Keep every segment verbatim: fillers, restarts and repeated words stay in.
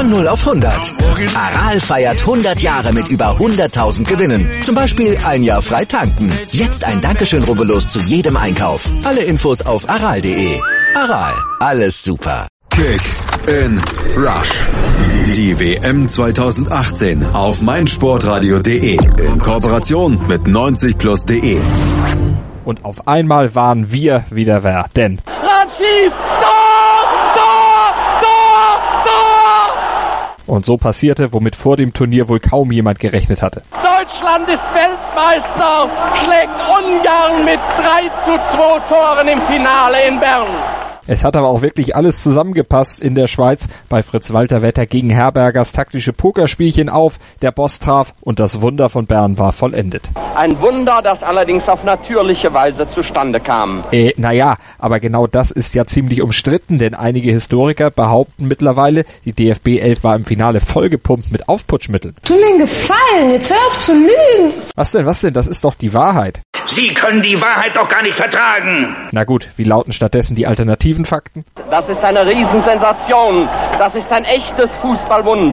Von null auf hundert. Aral feiert hundert Jahre mit über hunderttausend Gewinnen. Zum Beispiel ein Jahr frei tanken. Jetzt ein Dankeschön, rubbellos zu jedem Einkauf. Alle Infos auf aral punkt de. Aral, alles super. Kick in Rush. Die W M zweitausendachtzehn auf meinsportradio punkt de in Kooperation mit neunzig plus punkt de. Und auf einmal waren wir wieder wer, denn Rad schießt! Tor! Tor! Tor! Tor! Und so passierte, womit vor dem Turnier wohl kaum jemand gerechnet hatte. Deutschland ist Weltmeister, schlägt Ungarn mit drei zu zwei Toren im Finale in Bern. Es hat aber auch wirklich alles zusammengepasst in der Schweiz. Bei Fritz-Walter Wetter gegen Herbergers taktische Pokerspielchen auf, der Boss traf und das Wunder von Bern war vollendet. Ein Wunder, das allerdings auf natürliche Weise zustande kam. Äh, naja, aber genau das ist ja ziemlich umstritten, denn einige Historiker behaupten mittlerweile, die D F B elf war im Finale vollgepumpt mit Aufputschmitteln. Tu mir einen Gefallen, jetzt hör auf zu lügen. Was denn, was denn? Das ist doch die Wahrheit. Sie können die Wahrheit doch gar nicht vertragen. Na gut, wie lauten stattdessen die alternativen Fakten? Das ist eine Riesensensation. Das ist ein echtes Fußballwunder.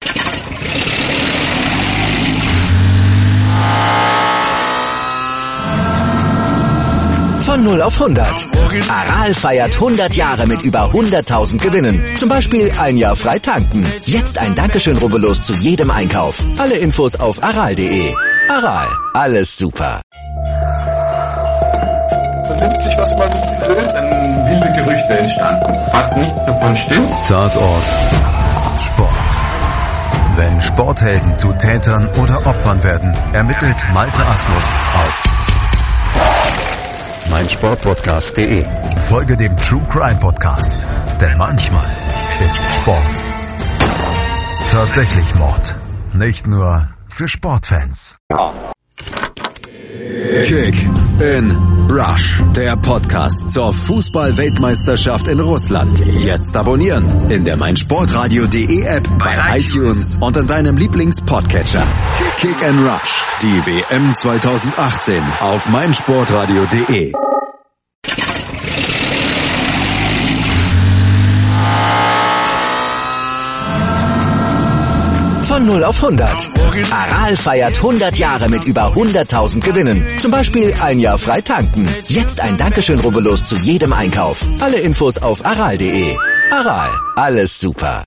Von null auf hundert. Aral feiert hundert Jahre mit über hunderttausend Gewinnen. Zum Beispiel ein Jahr frei tanken. Jetzt ein Dankeschön, rubbellos zu jedem Einkauf. Alle Infos auf aral punkt de. Aral, alles super. Vernimmt sich, was man will, dann wilde Gerüchte entstanden. Fast nichts davon stimmt. Tatort Sport. Wenn Sporthelden zu Tätern oder Opfern werden, ermittelt Malte Asmus auf meinsportpodcast punkt de. Folge dem True Crime Podcast, denn manchmal ist Sport tatsächlich Mord. Nicht nur für Sportfans. Kick in Rush, der Podcast zur Fußball-Weltmeisterschaft in Russland. Jetzt abonnieren in der meinsportradio punkt de App, bei iTunes und in deinem Lieblings-Podcatcher. Kick in Rush, die W M zweitausendachtzehn auf meinsportradio punkt de. Von null auf hundert. Aral feiert hundert Jahre mit über hunderttausend Gewinnen. Zum Beispiel ein Jahr frei tanken. Jetzt ein Dankeschön, rubbellos zu jedem Einkauf. Alle Infos auf aral punkt de. Aral, alles super.